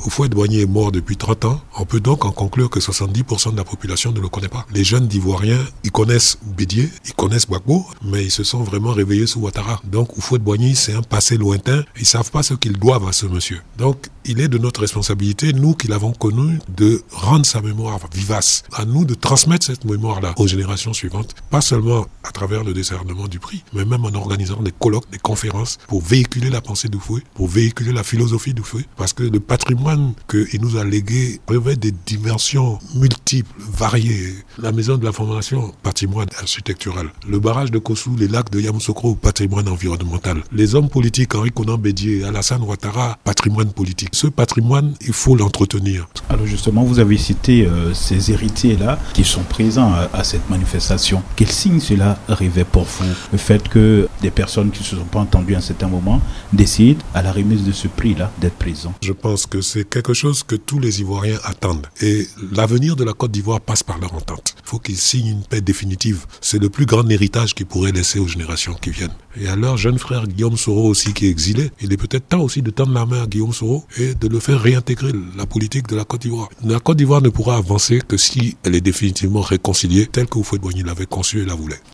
Houphouët-Boigny est mort depuis 30 ans. On peut donc en conclure que 70% de la population ne le connaît pas. Les jeunes d'Ivoiriens, ils connaissent Bédié, ils connaissent Gbagbo, mais ils se sont vraiment réveillés sous Ouattara. Donc Houphouët-Boigny, c'est un passé lointain. Ils ne savent pas ce qu'ils doivent à ce monsieur. Donc il est de notre responsabilité, nous qui l'avons connu, de rendre sa mémoire vivace. À nous de transmettre cette mémoire-là aux générations suivantes, pas seulement à travers le décernement du prix, mais même en organisant des colloques, des conférences pour véhiculer la pensée d'Houphouët, pour véhiculer la philosophie d'Houphouët, parce que le patrimoine qu'il nous a légué revêt des dimensions multiples, variées. La maison de la formation, patrimoine architectural. Le barrage de Kossou, les lacs de Yamoussoukro, patrimoine environnemental. Les hommes politiques, Henri Konan Bédié, Alassane Ouattara, patrimoine politique. Ce patrimoine, il faut l'entretenir. Alors justement, vous avez cité ces héritiers-là qui sont présents à cette manifestation. Quel signe cela revêt pour vous? Le fait que des personnes qui ne se sont pas entendues à un certain moment décident, à la remise de ce prix-là, d'être présents. Je pense que c'est quelque chose que tous les Ivoiriens attendent. Et l'avenir de la Côte d'Ivoire passe par leur entente. Il faut qu'ils signent une paix définitive. C'est le plus grand héritage qu'ils pourraient laisser aux générations qui viennent. Et à leur jeune frère Guillaume Soro aussi qui est exilé, il est peut-être temps aussi de tendre la main à Guillaume Soro et de le faire réintégrer la politique de la Côte d'Ivoire. La Côte d'Ivoire ne pourra avancer que si elle est définitivement réconciliée telle que Houphouët-Boigny l'avait conçue et la voulait.